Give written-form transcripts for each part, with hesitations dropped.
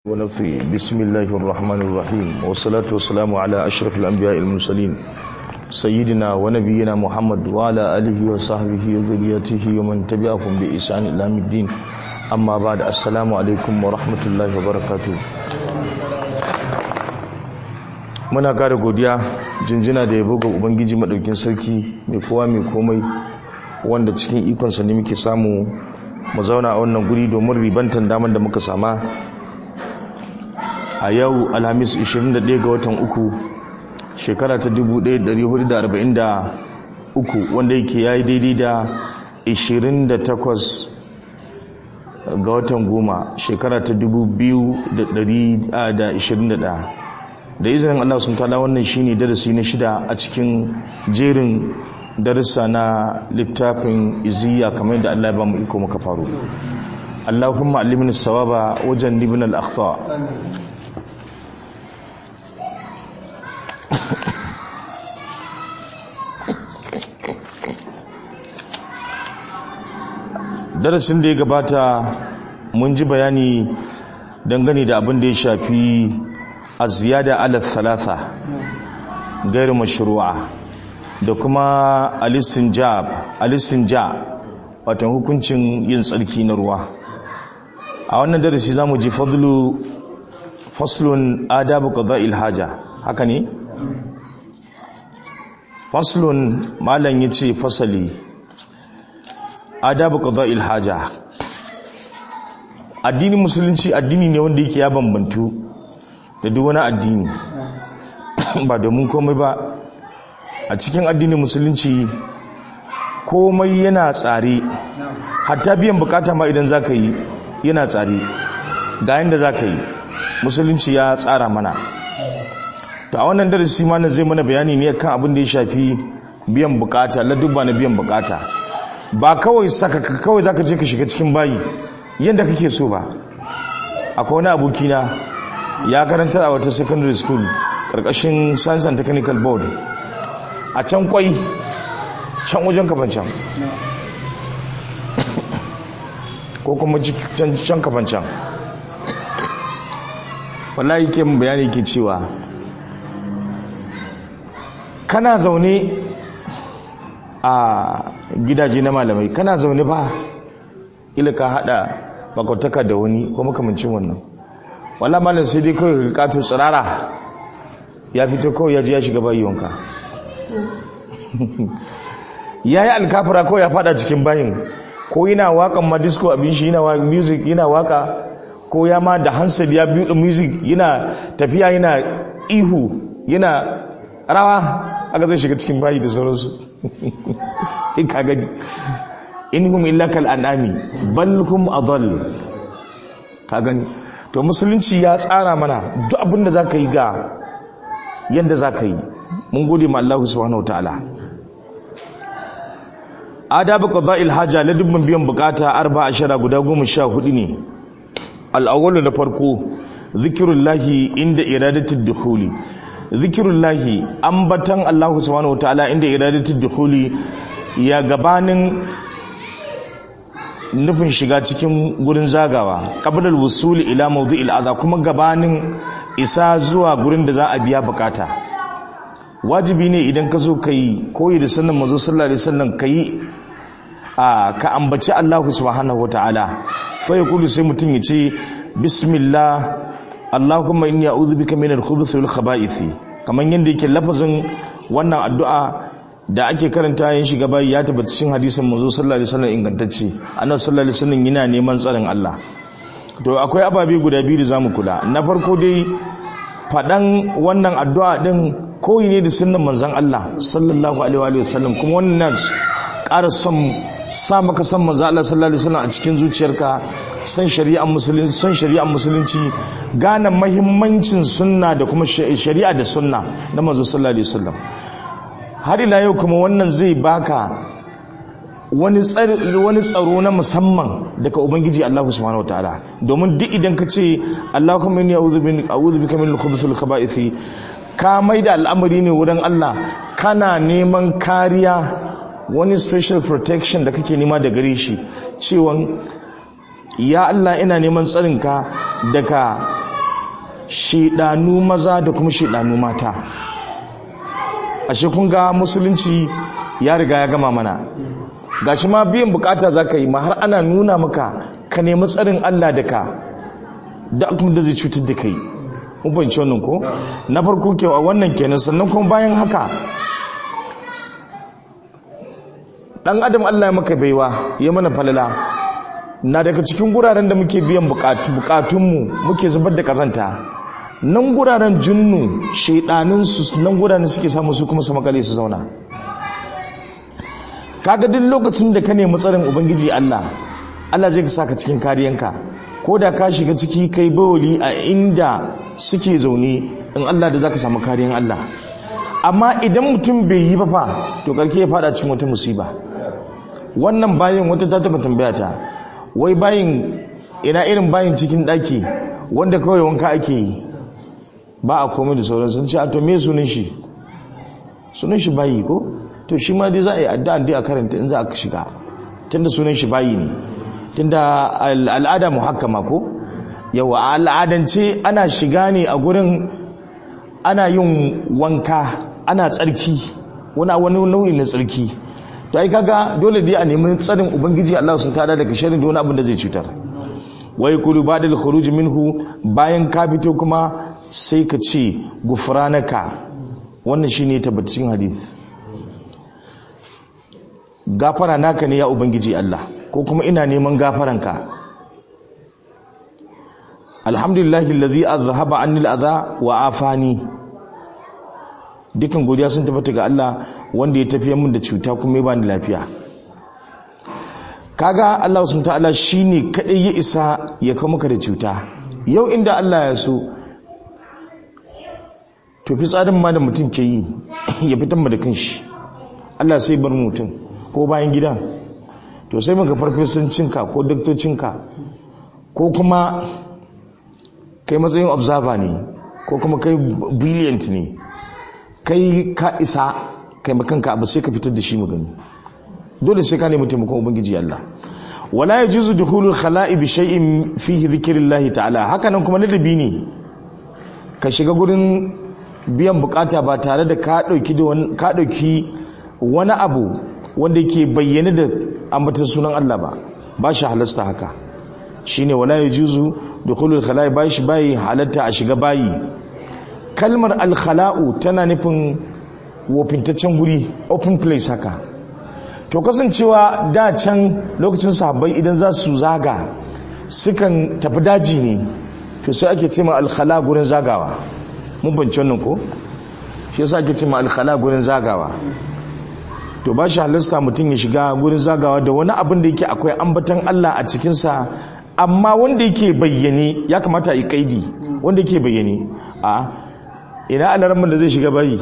ونفي بسم الله الرحمن الرحيم والصلاة والسلام على أشرف الأنبياء المرسلين سيدنا ونبينا محمد وعلى آله وصحبه وذريته ومن تبعهم بإحسان إلى يوم الدين أما بعد السلام عليكم ورحمة الله وبركاته. muna kare godiya jinjina da yabo ga ubangiji madaukin sarki mai kowa mai komai wanda cikin ikonsa ne muke samu mu zauna a wannan guri domin ribantan daman da muka sama a yau alhamis 21 ga watan uku shekara ta 1443 wanda yake yayi daidai da 28 ga watan goma shekara ta 2021 da izinin Allah sun tala wannan shine darasi na 6 a cikin jerin darussa na littafin iziya kamar yadda Allah ya ba mu iko muka faro. Allahumma allimni as-sawaba wajannibna al-akhta. Darasin da ya gabata mun ji bayani dangane da abin da ya shafi az-ziyada ala thalatha gairu mashru'a da kuma al-istinja wato hukuncin yin tsarki na ruwa. A wannan darasi zamu ji faslun adabu qada'il haja, haka ne? Faslun malan yace fasali adabu qada'il haja. Addinin musulunci addini ne wanda yake ya bambantu da duk wani addini ba domin komai ba. A cikin addinin musulunci komai yana tsare, hatta biyan bukata ma idan zaka yi yana tsare ga yanda zaka yi, musulunci ya tsara mana. To a wannan darasi ma zai mana bayani ne kan abin da ya shafi biyan bukata, ladubba na biyan bukata. Ba kawai kawai zaka je ka shiga cikin bayi yanda kake so ba. Akwai wani abokina ya karanta a wata secondary school karkashin Science and Technical Board a can kwai can wajen kafancan ko kuma can kafancan. Wallahi ke mun bayani ke cewa kana zaune a gidaje na malamai, kana zaune ba ila ka hada makwataka da wani ko makamancin wannan, wala malam sai dai kawai ka kato tsirara ya fito kawai ya ji ya shiga bayyonka ya yi alkafura kawai ya fada cikin bayin, ko yana wakan ma disco abin shi yana music yana waka, ko ya ma da hansel ya buɗe music yana tafiya yana ihu yana rawa, aka zai shiga cikin bayi da sauransu. In ka gani in hum illa kal anami bal hum adall, ka gani. To musulunci ya tsara mana duk abin da zaka yi ga yanda zaka yi. Mun gode ma Allah subhanahu wataala. Adabu qada'il haja la dubban biyan bukata 14 guda 14 ne. Al-awwalu na farko zikrullahi inda iradatud dukhuli. Zikrullahi ambatan Allah subhanahu wataala inda iradatud dukhuli, ya gabanin nufin shiga cikin gurin zagawa, qablal wusuli ila mawdi'il adha, kuma gabanin isa zuwa gurin da za a biya bukata. Wajibi ne idan ka zo kai koyi da sunnan manzo sallallahu alaihi wasallam kai ka ambaci Allah subhanahu wataala. Fa yaqulu sai mutun yace bismillah Allahumma inni a'udhu bika minal khubuthi wal khaba'ith, kaman yanda yake lafazin wannan addu'a da ake karanta yin shiga bayi ya tabbata cikin hadisin manzo sallallahu alaihi wasallam ingantacce. Annabi sallallahu alaihi wasallam yana neman tsarin Allah. To akwai ababe guda biyu da zamu kula. Na farko dai fadan wannan addu'a din koyi ne da sunnan manzon Allah sallallahu alaihi wasallam, kuma wannan ƙara son sa maka san manzon Allah sallallahu alaihi wasallam a cikin zuciyarka, san shari'ar musulunci, gane muhimmancin sunna da kuma shari'a da sunna na manzo sallallahu alaihi wasallam. Har ila yau kuma wannan zai baka wani tsaro na musamman daga ubangiji Allah subhanahu wataala, domin duk idan ka ce Allahumma inni a'udhu bika minal khubuthi wal khaba'ith, ka maida al'amari ne wurin Allah, kana neman kariya, wani special protection da kake nema da gare shi, cewa ya Allah ina neman tsarinka daga shedanu maza da kuma shedanu mata. Ashe kun ga musulunci ya riga ya gama mana. Gashi ma biyan bukata zaka yi ma har ana nuna maka ka nemi tsarin Allah da ka da kuma da zai cutar da kai. Mun fahimci wannan ko? Na farko ke wannan kenan, sannan kuma bayan haka dan adam Allah ya maka baiwa, ya mana falala. Na daga cikin guraren da muke biyan bukatunmu muke zubar da kazanta, nan guraren junnu shaidanin su nan guraren suke samu su kuma su makale su zauna. Kaga duk lokacin da ka nemi tsarin ubangiji Allah zai saka cikin kariyanka. Ko da ka shiga ciki kai bawali a inda suke zaune, in Allah da zaka samu kariyan Allah. Amma idan mutum bai yi ba fa, to karke ya fada cikin wata musiba. Wannan bayin wata ta taba tambaya ta, wai bayin ina irin bayin cikin daki wanda kawai wanka ake yi ba a komai da sauran, sun ce a to me sunan shi? Sunan shi bayi ko? To shi ma dai za a yi addu'a dai a karanta in za a shiga, tunda sunan shi bayi ne, tunda al'ada muhakkama ko? Yawa al'adance ana shiga ne a gurin, ana yin wanka, ana tsarki, wani nau'in na tsarki. To ai kaga dole dai a nemi tsarin ubangiji Allah sun tada daga sharrin da wani abin da zai cutar. Wai kulu badal khuruj minhu, bayan ka fito kuma sai ka ce gufranaka. Wannan shine tabbacin hadisi. Gafara naka ne ya ubangiji Allah, ko kuma ina neman gafaranka. Alhamdulillahi alladhi azhaba anni al-adha wa afani. Dukan godiya sun tabbata ga Allah wanda ya tafiyar min da cuta kuma ya bani lafiya. Kaga Allah subhanahu ta'ala shine kadai ya isa ya kawo maka da cuta. Yau inda Allah ya so, to fi tsarin ma da mutum ke yi ya fitar mu da kanshi, Allah sai bar mutum ko bayan gida, to sai maka farfesancinka ko daktocinka, ko kuma kai matsayin observer ne, ko kuma kai brilliant ne, kai ka isa kai makanka abu sai ka fitar da shi magani. Dole sai ka nemi taimakon ubangiji Allah. Wala yajuzu dukhulul khala'i bi shay'in fihi dhikrillah ta'ala. Haka nan kuma ladabi ne ka shiga gurin biyan bukata ba tare da ka dauki wani abu wanda yake bayyana da ambatan sunan Allah ba shi halasta haka. Shine wala yajuzu dukhulul khala'i bayi halatta a shiga bayi. Kalmar al-khala'u tana nufin wofintaccen guri, open place haka. To kasancewa da can lokacin sahabbai idan za su zaga sukan tafi daji ne, to sai ake ce ma al-khala gurin zagawa. Mun bance wannan ko? Shi yasa ake ce ma al-khala gurin zagawa. To ba shi halasta mutum ya shiga gurin zagawa da wani abin da yake akwai ambatan Allah a cikinsa, amma wanda yake bayyane ya kamata a yi kaidi, wanda yake bayyane. Ina alarmin da zai shiga bayi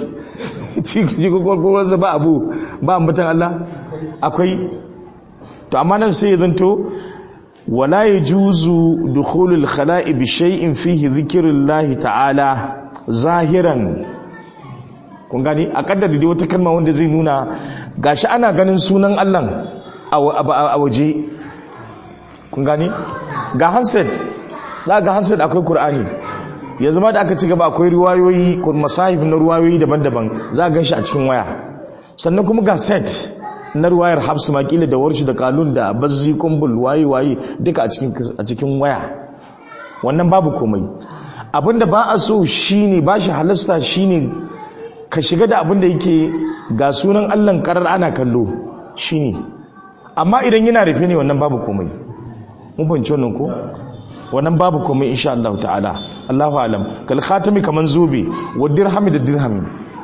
cikin ba abu ba ambatan Allah akwai. To amma nan sai ya zanto wala yajuzu dukhulul khala'i bi shay'in fihi dhikrullahi ta'ala zahiran. Kun gani a kaddara da wata kalma wanda zai nuna gashi ana ganin sunan Allah a waje. Kun gani ga handset, za ga handset akwai Qur'ani. Ya zama da aka ci gaba akwai riwayoyi ko masahib na riwayoyi daban-daban, za a ganshi a cikin waya. Sannan kuma ga set na riwayar Hafs Makila da Warshi da Qalun da Bazzi Kumbul waye duka a cikin waya. Wannan babu komai. Abinda ba a so shine ba shi halasta shine ka shiga da abinda yake ga sunan Allah karar ana kallo shine. Amma idan yana rufe ne wannan babu komai. Mun fahimci wannan ko? Wannan babu komai insha Allah ta'ala. Allahu alam. Kal khatami kaman zobe wa dirhami da dirhami.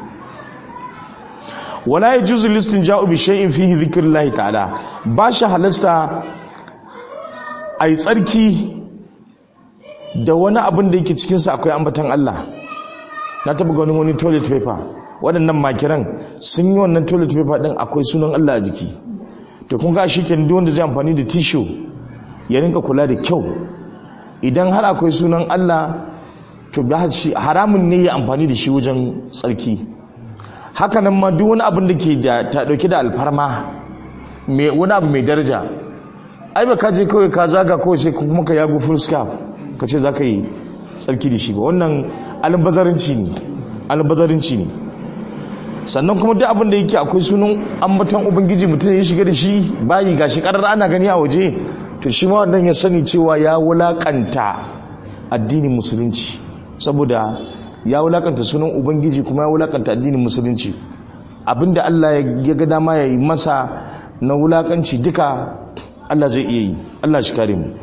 Wala yajuzu listinja'u bi shay'in fihi dhikrullahi ta'ala. Ba shi halasta ai tsarki da wani abin da yake cikin sa akwai ambatan Allah. Na taba ganin wani toilet paper, waɗannan makiran sun yi wannan toilet paper din akwai sunan Allah a jiki. To kun ga shi kenan duk wanda zai amfani da tissue ya rinka kula da kyau. Idan har akwai sunan Allah, to haramun ne ya amfani da shi wajen tsarki. Haka nan ma duk wani abin da ke ta dauke da alfarma, wani abu mai daraja, ai ba ka je kawai ka zaga kawai sai kuma ka yago full scarf ka ce za ka yi tsarki da shi ba. Wannan albazarinci ne. Sannan kuma duk abin da yake akwai sunan ambaton ubangiji mutum ya shiga da shi bayi gashi karar ana gani a waje, to shi ma wannan ya sani cewa ya wulakanta addinin musulunci, saboda ya wulakanta sunan ubangiji kuma ya wulakanta addinin musulunci. Abinda Allah ya ga dama ya yi masa na wulakanci duka Allah zai iya yi. Allah shi kare mu.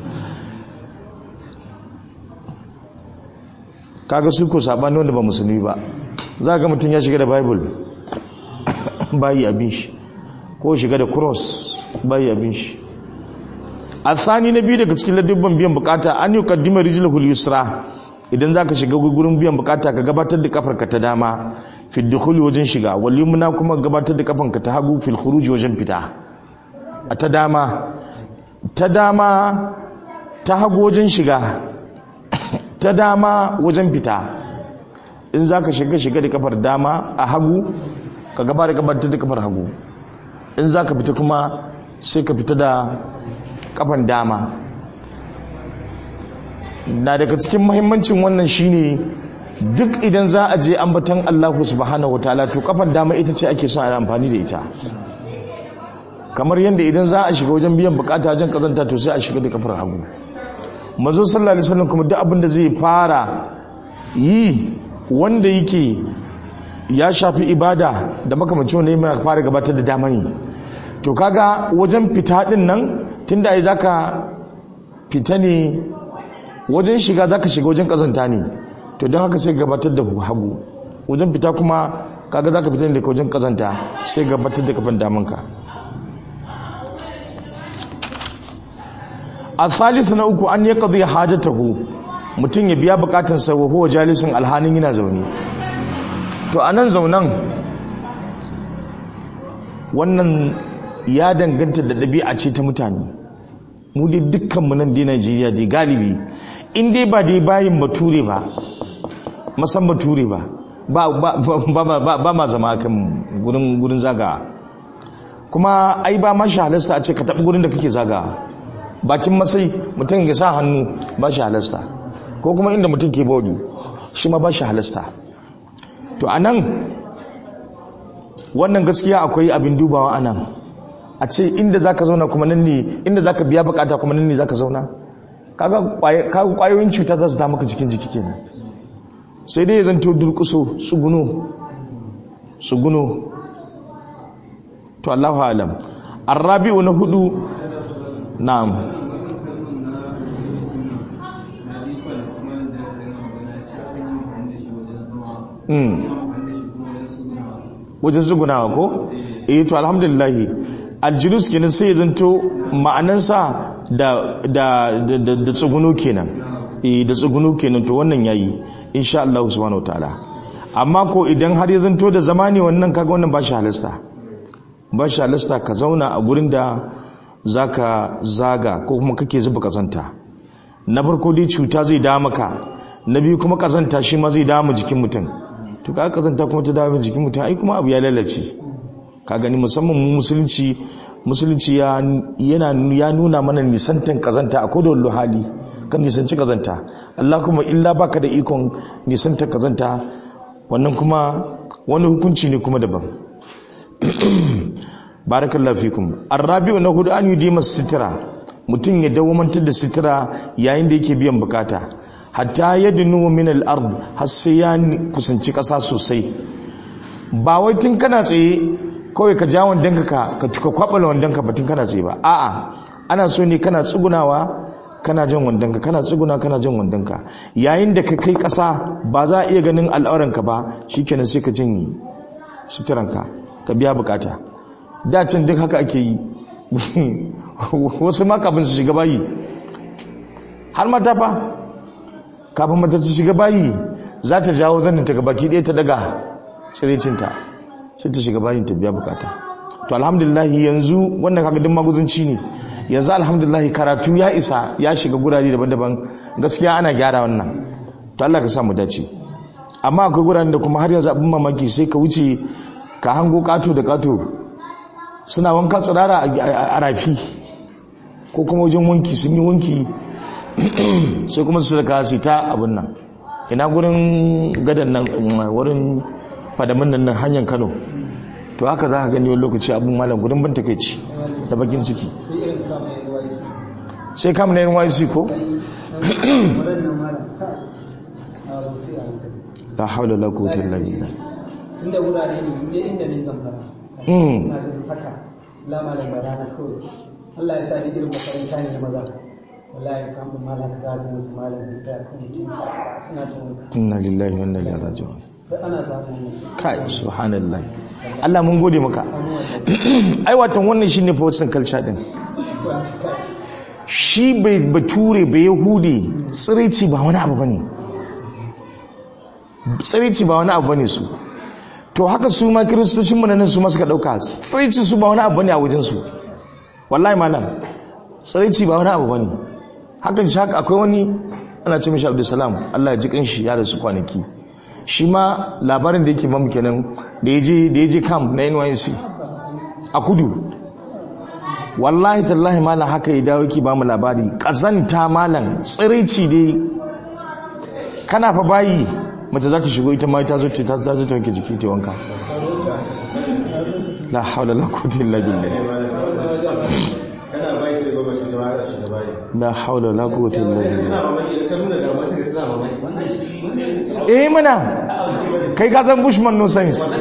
Kaga su ko sabani wanda ba musulmi ba, za ga mutum ya shiga da bible bayi abin shi, ko shiga da cross bayi abin shi. Asani na biyu daga cikin ladubban biyan bukata an yi kaddima rijlul yusra, idan zaka shiga gurin biyan bukata ka gabatar da kafarka ta dama fil dukhul wajen shiga, wal yumna kuma gabatar da kafanka ta hagu fil khuruj wajen fita. A ta dama ta hagu wajen shiga, ta dama wajen fita. In zaka shiga da kafar dama a hagu ka gabatar da kafar hagu, in zaka fita kuma sai ka fita da kafan dama. Na daga cikin muhimmancin wannan shine duk idan za a je ambaton Allah subhanahu wataala to kafan dama ita ce ake son a amfani da ita. Kamar yadda idan za a shiga wajen biyan bukata wajen kazanta to sai a shiga da kafar hagu. Manzo sallallahu alaihi wasallam kuma duk abin da zai fara yi wanda yake ya shafi ibada da makamancin wanda yana fara gabatar da dama ne. To kaga wajen fita din nan tunda ai zaka fita ne, wajen shiga zaka shiga wajen kazanta ne, to don haka sai gabatar da hagu. Wajen fita kuma kaga zaka fita ne daga wajen kazanta, sai gabatar da kafan damanka. al-thalith na uku an yaqdi hajatahu, mutum ya biya bukatansa wa huwa jalisun alhanin yana zaune. To anan zaunan wannan ya danganta da ɗabi'a ce ta mutane. Mu dai dukkanmu nan dai Najeriya dai galibi in dai ba dai bayin bature ba, masan bature ba ma zama kan gurin zaga. Kuma ai ba ma shi halasta a ce ka taɓa gurin da kake zaga. Bakin masai mutum ya sa hannu ba shi halasta, ko kuma inda mutum ke baudu shi ma ba shi halasta. To anan wannan gaskiya akwai abin dubawa anan, a ce inda zaka zauna kuma nan ne inda zaka biya bukata kuma nan ne zaka zauna. Kaga kwayoyin cuta za su ta maka cikin jiki kenan. Sai dai ya zanto durkuso suguno. To Allahu a'lam. Arabi'u na hudu, na'am. Wajen zugunawa ko? To alhamdulillah aljulus kenan sai ya zanto ma'anansa da tsuguno kenan. Da tsuguno kenan, to wannan yayi insha Allah subhanahu wataala. Amma ko idan har ya zanto da zamani wannan kaga wannan ba shi halasta ka zauna a gurin da zaka zaga ko kuma kake zuba kazanta. Na farko dai cuta zai dawo maka, na biyu kuma kazanta shi ma zai dawo jikin mutum. To ka kazanta kuma ta dawo jikin mutum ai kuma abu ya lalace. Ka gani musamman mu musulunci ya nuna mana nisantan kazanta a kodon hali, kan nisanci kazanta. Allah kuma illa baka da ikon nisantan kazanta, wannan kuma wani hukunci ne kuma daban. Barakallahu fikum. Arabi'u na hudu an yudima sitira, mutum ya dawamantar da sitira yayin da yake biyan bukata, hatta yadnu min al-ard, har sai ya kusanci kasa sosai. Ba wai tun kana tsaye kawai ka ja wandanka ka kwabala wandanka ba tun kana tsaye ba. A'a, ana so ne kana tsugunawa kana jan wandanka, kana tsuguna kana jan wandanka. Yayin da ka kai kasa ba za a iya ganin al'auranka ba, shikenan sai ka janye sitiranka ka biya bukata. Dacin duk haka ake yi. Wasu ma kafin su shiga bayi, har mata fa kafin mata su shiga bayi za ta jawo zanin ta gabaki ɗaya ta daga tsirecinta sai ta shiga bayin ta biya bukata. To alhamdulillah yanzu wannan kaga din maguzanci ne. Yanzu alhamdulillah karatu ya isa, ya shiga gurare daban-daban, gaskiya ana gyara wannan. To Allah ka sa mu dace. Amma akwai guraren da kuma har yanzu abin mamaki sai ka wuce ka hango kato da kato suna wanka tsirara a rafi ko kuma wajen wanki sun yi wanki sai kuma su saka su ta abin nan. ina gurin gadan nan wurin fadamin nan hanyar Kano to haka za ka gani wani lokaci abun malam gudun ban takeici da bakin ciki sai kam na NYC ko la haula la quwwata illa billah tunda wurare ne inda ne Zamfara ina da haka lama da barana kawai Allah ya sa ni irin makaranta ne maza wallahi kan malam za ga musu malam sun ta kan suna ta inna lillahi wa inna ilaihi raji'un ana samu kai subhanallah Allah mun gode maka ai watan wannan shine fa wasan culture din shi bai bature bai yahudi tsirici ba wani abu bane tsirici ba wani abu bane su to haka su ma kiristocin mu nan su ma suka dauka tsirici su ba wani abu bane a wajen su wallahi malam tsirici ba wani abu bane hakan shi haka akwai wani ana ce mishi Abdulsalam Allah ya ji kanshi ya rasu kwanaki shi ma labarin da yake mamu kenan da yaje camp na NYC a kudu wallahi tallahi malam haka ya dawo yake ba mu labari kazanta malam tsirici dai kana fa bayi mace za ta shigo ita ma ta zo ta wanke jiki ta wanka la hawla la quwwata illa billah kana bayi sai goma shi jama'a da shiga bayi la hawla la quwwata illa billah suna mamaki idan ka nuna ga wata da suna mamaki eh mana kai ka san bushman no sense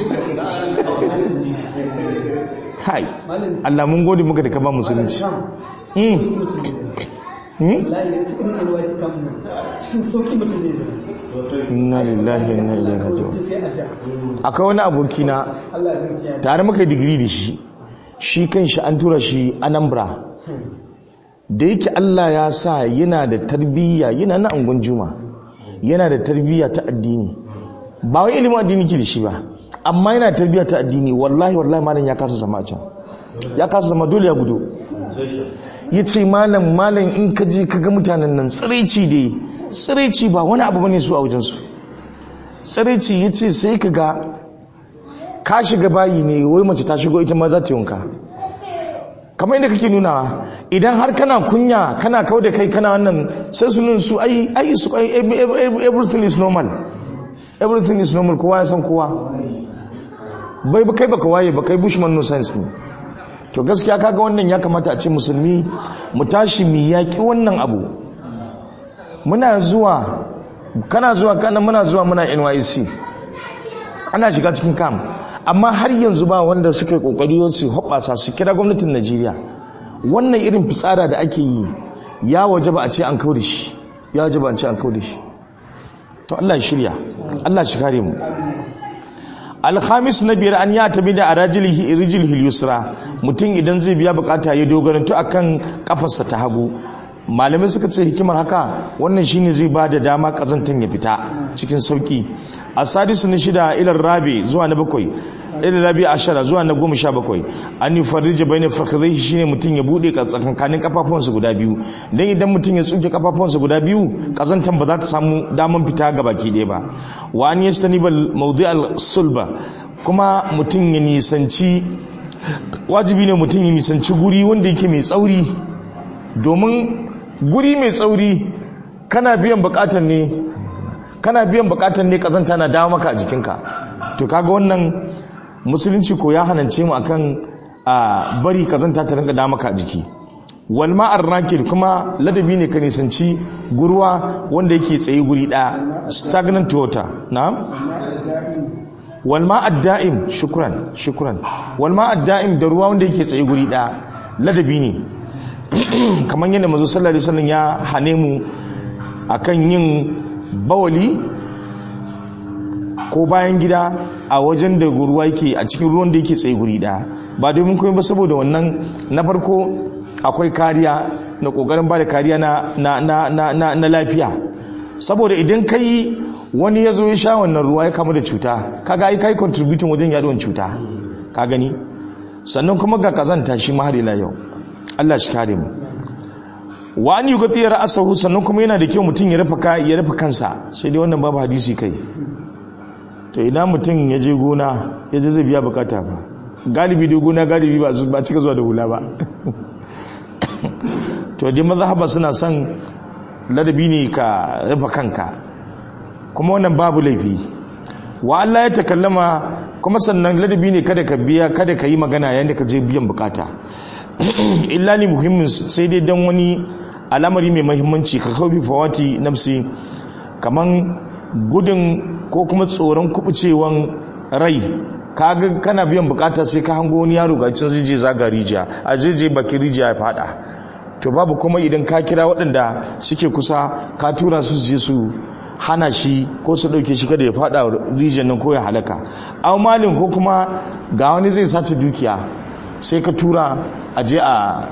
kai Allah mun gode muka da ka ba musulunci cikin sauki mutum zai zama inna lillahi wa inna ilaihi raji'un akwai wani aboki na tare muka yi digiri da shi kanshi an tura shi Anambra da yake Allah ya sa yana da tarbiyya yana na angon juma yana da tarbiyya ta addini ba wai ilimin addini ke da shi ba amma yana da tarbiyya ta addini wallahi malam ya kasa zama a can ya kasa zama dole ya gudu ya ce malam in ka je ka ga mutanen nan tsiraici ba wani abu bane su a wajensu tsiraici ya ce sai ka ga ka shiga bayi ne wai mace ta shigo ita ma za ta yunka kamar inda kake nunawa idan har kana kunya kana kau da kai kana wannan sai su nun su everything is normal kowa ya san kowa bai ba kai baka waye ba kai bushman no sense ne to gaskiya kaga wannan ya kamata a ce musulmi mu tashi mu yaki wannan abu muna zuwa muna NYC ana shiga cikin camp amma har yanzu ba wanda suke kokari su hoɓasa su kira gwamnatin Najeriya wannan irin fitsara da ake yi ya wajaba a ce an kauda shi to Allah ya shirya Allah shi kare mu alhamis na biyar an ya tabi da rijilhi yusra mutum idan zai biya bukata ya dogarantu akan kafarsa ta hagu malamai suka ce hikimar haka wannan shine zai ba da dama kazantan ya fita cikin sauki asadisu na shida ilar rabi zuwa na bakwai ilar rabi ashara zuwa na 17 an yi farija bai na fakirai shine mutum ya bude tsakankanin kafafuwansa guda biyu don idan mutum ya tsuke kafafuwansa guda biyu kazantan ba za ta samu daman fita ga baki ɗaya ba wa an yastani bal mawdi al sulba kuma mutum ya nisanci wajibi ne mutum ya nisanci guri wanda yake mai tsauri domin guri mai tsauri kana biyan bukatan ne kazanta na dawo maka a jikinka to kaga wannan musulunci ko ya hanance mu akan bari kazanta ta rinka dawo maka a jiki wal ma'ar rakid kuma ladabi ne ka nisanci gurwa wanda yake tsaye guri daya stagnant water na'am wal ma'ad da'im shukran wal ma'ad da'im da ruwa wanda yake tsaye guri daya ladabi ne kamar yadda manzo sallallahu alaihi wasallam ya hane mu akan yin bawali ko bayan gida a wajen da ruwa yake a cikin ruwan da yake tsaye guri daya ba domin komai ba saboda wannan na farko akwai kariya na kokarin ba da kariya na lafiya saboda idan kai wani ya zo ya sha wannan ruwa ya kama da cuta kaga ai kai contributing wajen yaduwan cuta ka gani sannan kuma ga kazanta shi ma har ila yau Allah shi kare mu wa an yugati ra'sahu sannan kuma yana da kyau mutum ya rufe kansa sai dai wannan babu hadisi kai to idan mutum ya je gona ya je zai biya bukata ba galibi da gona galibi ba cika zuwa da hula ba to dai mazhaba suna son ladabi ne ka rufe kanka kuma wannan babu laifi. Wa Allah ya takallama, kuma sannan ladabi ne kada ka yi magana yayin da ka je biyan bukata illa li muhimmin, sai dai dan wani al'amari mai muhimmanci ka khawfi fawati nafsi, kaman gudun ko kuma tsoron kubucewan rai. Kaga kana biyan bukata sai ka hango wani yaro ga cin zai zaga rijiya, a zai bakin rijiya ya fada, to babu kuma idan ka kira waɗanda suke kusa ka tura su je su hana shi ko su ɗauke shi kada ya fada rijiyar nan ko ya halaka. Au malin, ko kuma ga wani zai sace dukiya sai ka tura a je a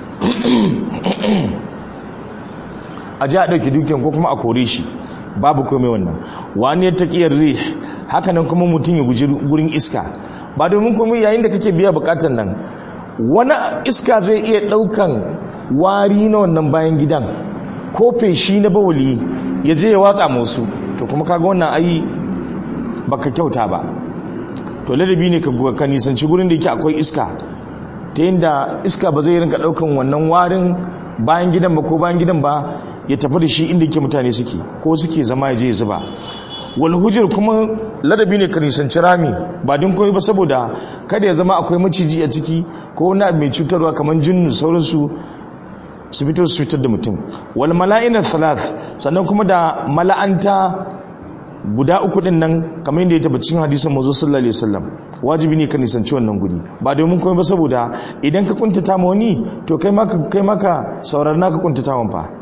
ɗauki dukiyan ko kuma a kore shi, babu komai wannan. Wani ya taƙiyar rih, hakanan kuma mutum ya guji gurin iska, ba domin komai yayin da kake biya bukatan nan wani iska zai iya ɗaukan wari na wannan bayan gidan ko feshi na bawali ya je ya watsa musu, to kuma kaga wannan ai baka kyauta ba. To ladabi ne ka nisanci gurin da yake akwai iska, ta yadda iska ba zai rinka ɗaukan wannan warin bayan gidan ba ko bayan gidan ba ya tafi da shi inda yake mutane suke ko suke zama ya je ya zuba. Wal hujur, kuma ladabi ne ka nisanci rami, ba din koyi ba saboda kada ya zama akwai maciji a ciki ko wani abu mai cutarwa kamar jinnu sauransu su fito su cutar da mutum. Wal mala'ina thalath, sannan kuma da mala'anta guda uku din nan kamar yadda ya tabbacin hadisin manzo sallallahu alaihi wasallam, wajibi ne ka nisanci wannan guri, ba domin komai ba saboda idan ka kuntata ma wani to kai maka saurar naka kuntata man fa.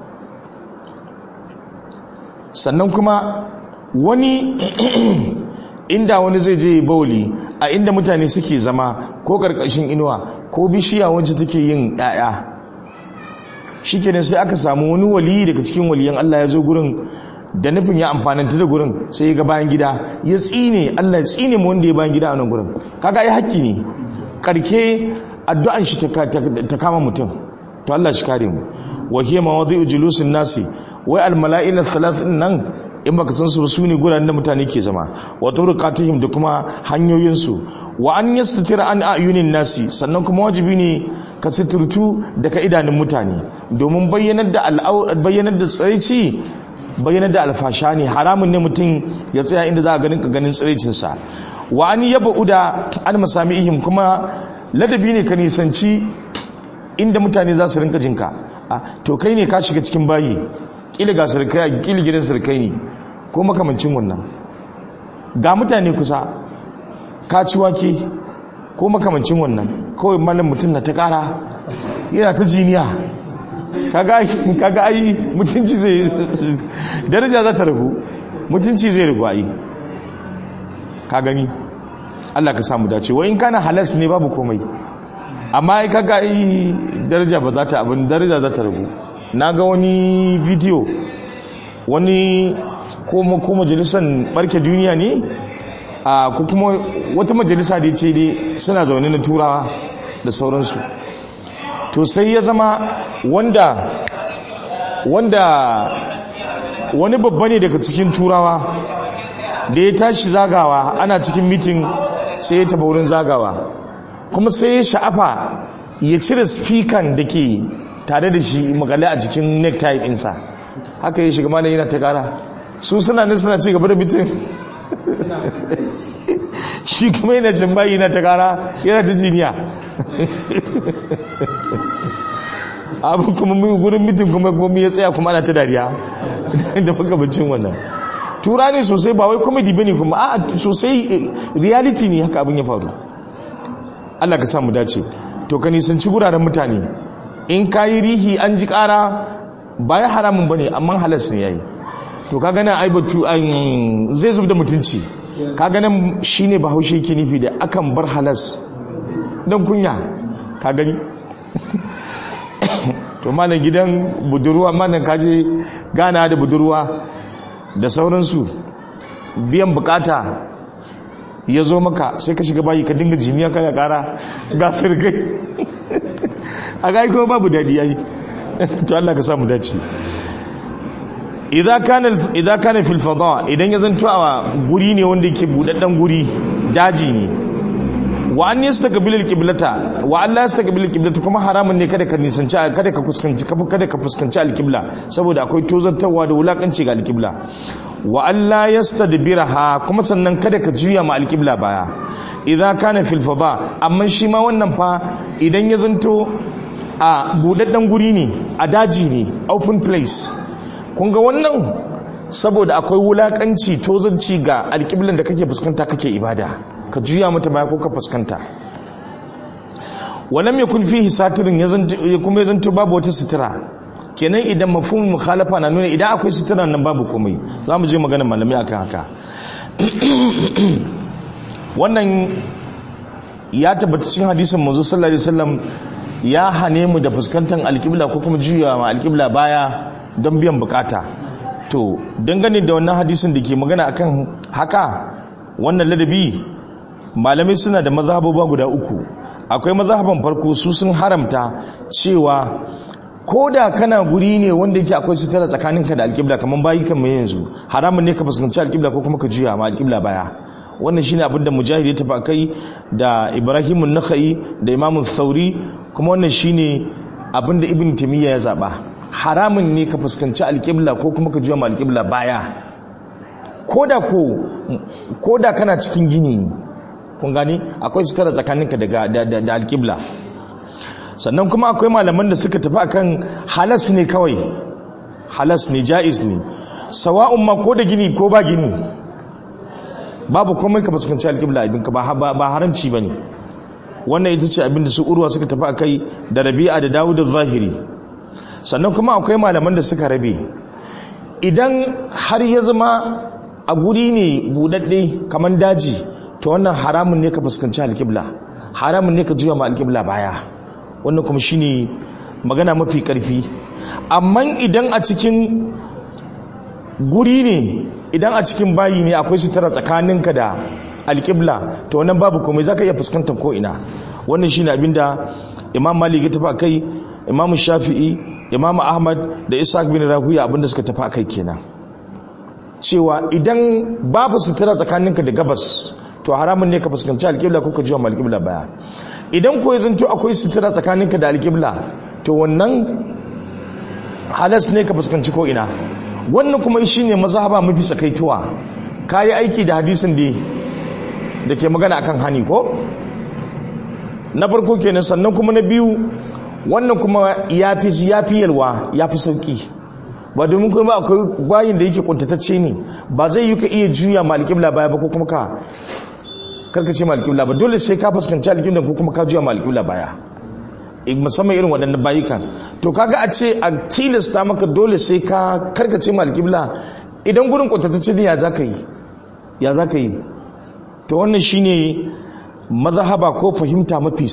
Sannan kuma wani inda wani zai je bauli a inda mutane suke zama ko karkashin inuwa ko bishiya wacce take yin ƴaƴa, shikenan sai aka samu wani wali daga cikin waliyan Allah ya zo gurin da nufin ya amfananta da gurin, sai ya ga bayan gida ya tsine, Allah ya tsine mu wanda ya bayan gida a nan gurin. Kaga ai haƙƙi ne, karke addu'an shi ta kama mutum, to Allah shi kare mu. Wa hiya mawadi'u julusin nasi, wai al mala'ina thalath nan in baka san su su ne guraren da mutane ke zama. Wa turqatihim, da kuma hanyoyin su. Wa an yastatira an ayunin nasi, sannan kuma wajibi ne ka siturtu daga idanun mutane, domin bayyanar da tsaraici, bayyanar da alfasha ne, haramun ne mutum ya tsaya inda za a ganin tsiraicinsa. Wa an yab'uda an masami'ihim, kuma ladabi ne ka nisanci inda mutane za su rinka jinka. To kai ne ka shiga cikin bayi, kila ga sarkai, kila gidan sarkai ne ko makamancin wannan, ga mutane kusa ka ci wake ko makamancin wannan, kawai malam mutum na ta kara yana ta jiniya, kaga ai mutunci zai, daraja za ta ragu, mutunci zai ragu ai, ka gani. Allah ka samu dace. Wa in kana halas ne babu komai, amma ai kaga ai daraja ba za ta abin, daraja za ta ragu. Na ga wani bidiyo, wani ko majalisar barke duniya ne ko kuma wata majalisa da ce dai suna zaune na turawa da sauransu, to sai ya zama wanda wani babba ne daga cikin turawa da ya tashi zagawa, ana cikin mitin sai ya taba wurin zagawa, kuma sai ya sha'afa ya cire spikan da ke tare da shi makale a cikin necktie ɗinsa, haka ya shiga mana yana ta kara, su suna nan suna ci gaba da mitin shi kuma yana cin bayi yana ta kara, yana ta jiniya abu kuma gurin mitin kuma ya tsaya kuma ana ta dariya da makamancin wannan. Tura ne sosai, ba wai comedy bane kuma a sosai reality ne, haka abin ya faru. Allah ka samu dace. To ka nisanci guraren mutane, in kayi rihi an ji kara ba ya haramun bane, amma halas ne yayi. To ka gana aibatu zai zub da mutunci, ka gana shine bahaushe yake nufi da akan bar halas dan kunya, ka gani. To malam gidan budurwa, malam kaje gana da budurwa da sauransu, biyan bukata ya zo maka sai ka shiga bayi ka dinga jiniya kana kara ga sirgai a gai kuma babu dadi yayi. To Allah ka samu dace. Idan kana fil fada, idan ya zanto a guri ne wanda yake budaddan guri, daji ne, wa an yastaqbilu al-qiblata wa an la yastaqbilu al-qiblata kuma haramun ne kada ka nisanci kada ka fuskanci al-qibla saboda akwai tozartarwa da wulakanci ga al-qibla wa an la yastadbiraha kuma sannan kada ka juya ma al-qibla baya idza kana fil fada amma shi ma wannan fa idan ya zanto a budaddan guri ne a daji ne open place kun ga wannan saboda akwai wulakanci tozarci ga al-qiblan da kake fuskanta kake ibada ka juya mata baya ko ka fuskanta walam yakun fihi satirun kuma ya zanto babu wata sitira kenan idan mafhumul mukhalafa na nuna idan akwai sitira nan babu komai zamu je magana malami akan haka wannan ya tabbata cikin hadisin manzo sallallahu alaihi wasallam ya hane mu da fuskantar alqibla ko kuma juya ma alqibla baya don biyan bukata to dangane da wannan hadisin da ke magana akan haka wannan ladabi malamai suna da mazhaboba guda uku akwai mazhaban farko su sun haramta cewa ko da kana guri ne wanda yake akwai sitara tsakaninka da alƙibla kamar bayi kan mai yanzu haramun ne ka fuskanci alƙibla ko kuma ka juya ma alƙibla baya wannan shine abin da mujahid ya tafi kai da ibrahim an-nakhai da imam thauri kuma wannan shine abin da ibn taymiya ya zaba haramun ne ka fuskanci alƙibla ko kuma ka juya ma alƙibla baya ko da kana cikin gini kun gani akwai sitara tsakaninka da alƙibla sannan kuma akwai malaman da suka tafi akan halas ne kawai halas ne jaiz ne sawa'un ma ko da gini ko ba gini babu komai ka fuskanci alƙibla abinka ba haramci bane wannan ita ce abin da su urwa suka tafi akai da rabi'a da dawud az-zahiri sannan kuma akwai malaman da suka rabe idan har ya zama a guri ne budadde kaman daji to wannan haramun ne ka fuskanci alƙibla haramun ne ka juya ma alƙibla baya wannan kuma shine magana mafi ƙarfi amma idan a cikin guri ne idan a cikin bayi ne akwai sitara tsakaninka da alƙibla to wannan babu komai zaka iya fuskantar ko ina wannan shine abinda imam malik ya tafi akai imam shafi'i imam ahmad da ishaq bin rahuya abinda suka tafi akai kenan cewa idan babu sitara tsakaninka da gabas to haramun ne ka fuskanci alƙibla ko ka juya alƙibla baya idan ko yanzu akwai sitira tsakaninka da alƙibla to wannan halas ne ka fuskanci ko ina wannan kuma shine mazhaba mafi tsakaituwa kai aiki da hadisin da ke magana akan hani ko na farko kenan sannan kuma na biyu wannan kuma yafi yalwa yafi sauki ba domin kuma akwai bayin da yake kuntatacce ne ba zai yi ka iya juya ma alƙibla baya ba ko kuma ka karkace ma alƙibla ba dole sai ka fuskanci alƙibla ko kuma ka juya ma alƙibla baya musamman irin waɗannan bayukan to kaga a ce a tilasta maka dole sai ka karkace ma alƙibla idan gurin kuntatacce ne ya za ka yi to wannan shine mazhaba ko fahimta mafi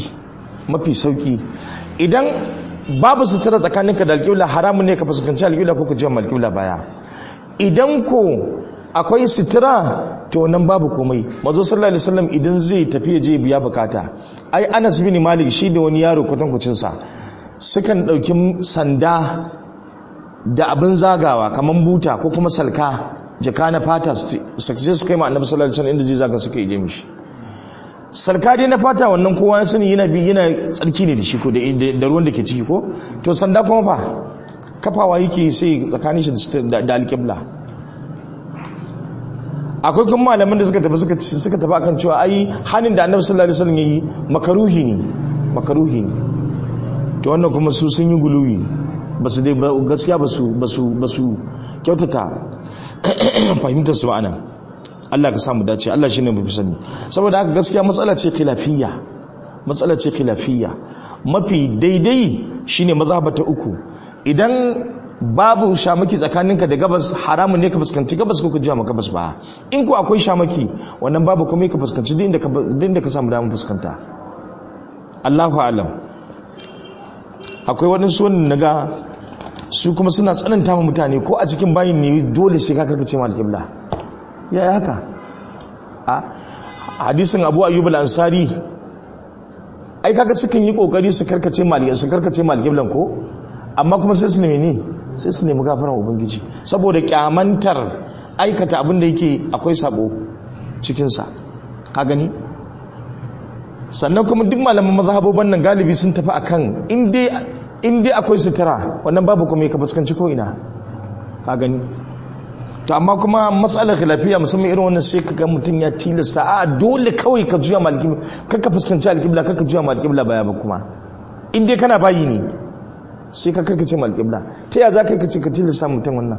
sauki idan babu sutura tsakaninka da alƙibla haramun ne ka fuskanci alƙibla ko ka juya ma alƙibla baya idan ko akwai sutura to nan babu komai mazo sallallahu alaihi wasallam idan zai tafi je biya bukata ai Anas bin Malik shi da wani yaro kwatankwacin sa sukan dauki sanda da abin zagawa kaman buta ko kuma salka jaka na fata su kai ma Annabi sallallahu alaihi wasallam inda zai zaga suka yi mishi salka dai na fata wannan kowa ya sani yana tsarki ne da shi ko da ruwan da ke ciki ko to sanda kuma fa kafawa yake sai tsakanin shi da alƙibla akwai kuma malaman da suka tafi akan cewa ai hanin da Annabi sallallahu alaihi wasallam yayi makaruhi ne to wannan kuma su sun yi guluwi basu dai gaskiya basu kyautata fahimtar su ma'ana Allah ka samu dace Allah shine mafi sani saboda haka gaskiya matsala ce khilafiyya mafi daidai shine mazhabata uku idan babu shamaki tsakaninka da gabas haramun ne ka fuskanci gabas ko ka juya ma gabas ba in ko akwai shamaki wannan babu kuma ka fuskanci din da ka samu damar fuskanta Allahu a'lam akwai waɗansu wannan naga su kuma suna tsananta ma mutane ko a cikin bayin ne dole sai ka karkace ma alƙibla yaya haka a hadisin Abu Ayyub al-Ansari ai kaga sukan yi kokari su karkace ma alƙiblan ko amma kuma sai su nemi gafaran ubangiji saboda kyamantar aikata abin da yake akwai sabo cikinsa ka gani sannan kuma duk malaman mazhabobin nan galibi sun tafi akan in dai akwai sutura wannan babu kuma ka fuskanci ko ina ka gani. to amma kuma matsalar khilafiya musamman irin wannan sai kaga mutum ya tilasta a dole kawai ka juya malqibla kaka fuskanci alqibla kaka juya malqibla baya ba kuma in dai kana bayi ne sai ka karkace malqibla ta ya za ka kace ka tilasta mutum wannan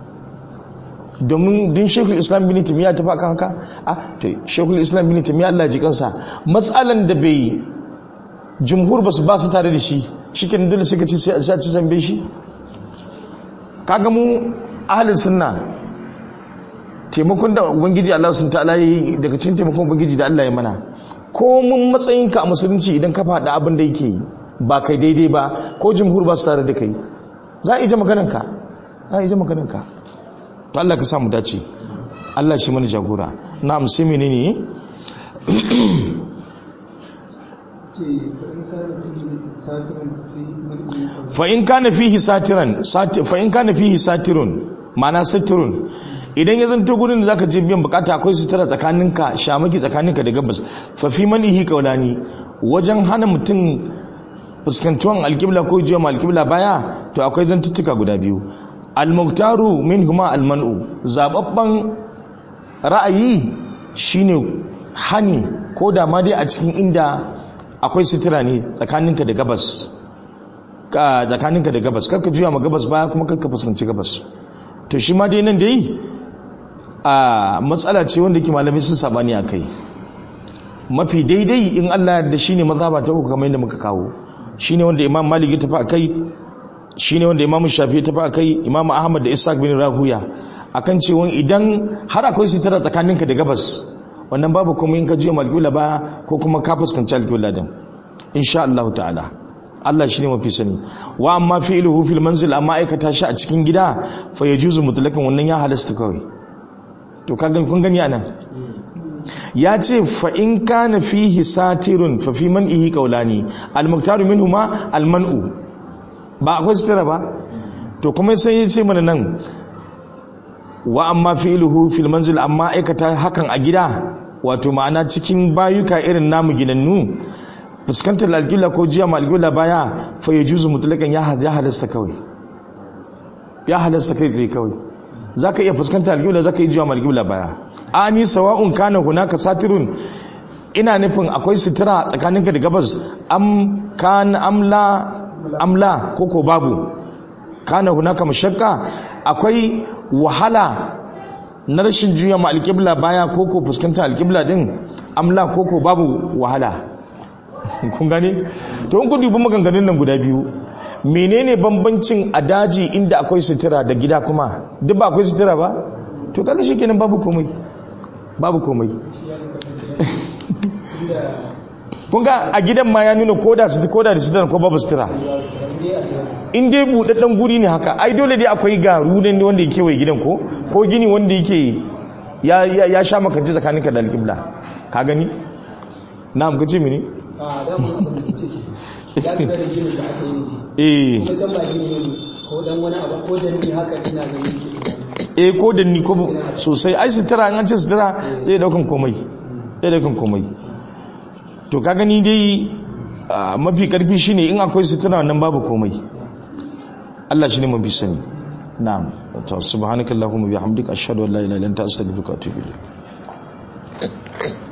domin din Sheikhul Islam bin Taymiyyah ta fa kan haka to Sheikhul Islam bin Taymiyyah Allah ji kansa matsalan da bai jumhur ba su tare da shi shikenan dole sai ka ci sai ci zambe shi kaga mu ahlus sunna taimakon da ubangiji Allah subhanahu ta'ala yi daga cikin taimakon ubangiji da Allah ya mana ko mun matsayinka a musulunci idan ka faɗa abin da yake ba kai daidai ba ko jumhur ba su tare da kai za a ije maganarka to Allah ka sa mu dace Allah shi mana jagora na'am sai menene fa in kana fihi satirun ma'ana satirun idan ya zanto gurin da zaka je biyan bukata akwai sutura tsakaninka shamaki tsakaninka da gabas fa fi manihi qawlani wajen hana mutum fuskantuwan alqibla ko jiya alqibla baya to akwai zantuttuka guda biyu al-muqtaru minhuma al-man'u zababban ra'ayi shine hani ko da ma dai a cikin inda akwai sutura ne tsakaninka da gabas karka juya ma gabas baya kuma karka fuskanci gabas to shi ma dai nan dai a matsala ce wanda ke malamai sun sabani a kai mafi daidai in Allah da shine mazhaba ta uku kamar yadda muka kawo shine wanda Imam Malik ya tafi akai shine wanda Imam Shafi'i ya tafi akai Imam Ahmad da Ishaq bin Rahuya akan cewa idan har akwai sutura tsakaninka da gabas wannan babu kuma in ka juya alƙibla ba ko kuma ka fuskanci alƙibla din insha Allah ta'ala Allah shine mafi sani wa amma fi'luhu fil manzil amma aikata shi a cikin gida fa yajuzu mutlaqan wannan ya halasta kawai to kaga kun gani anan ya ce fa in kana fihi satirun fa fi man'ihi qawlani al-muqtaru minhuma al-man'u ba akwai sutura ba to kuma sai ya ce mana nan wa amma fi'luhu fil manzil amma aikata hakan a gida wato ma'ana cikin bayuka irin namu ginannu fuskantar alƙibla ko jiya ma alƙibla baya fa yajuzu mutlaqan ya halasta kawai ya halasta kai tsaye kawai zaka iya fuskantar alƙibla zaka yi jiya ma alƙibla baya ani sawa'un kana hunaka satirun ina nufin akwai sutura tsakaninka da gabas am kana amla koko babu kana hunaka mashakka akwai wahala na rashin juya ma alƙibla baya koko fuskanta alƙibla din amla koko babu wahala kun gane to in ku dubi maganganun nan guda biyu menene bambancin a daji inda akwai sutura da gida kuma duk ba akwai sutura ba to kaga shikenan babu komai kun ga a gidan ma ya nuna koda da sutura ko babu sutura in dai buɗaɗɗen guri ne haka ai dole dai akwai garu ne wanda yake kewaye gidan ko gini wanda yake ya sha makanci tsakaninka da alƙibla ka gani na muka ce mini da mu abin da ce ya kira da gini da aka yi kuma can ba gini ne ko dan wani abu ko da ni haka ina ganin ko da ni ko sosai ai sutura an ce sutura zai daukan komai to ka gani dai mafi karfi shine in akwai sutura nan babu komai Allah shine mafi sani na'am subhanakallahumma bihamdika ashhadu an la ilaha illa anta astaghfiruka wa atubu ilayk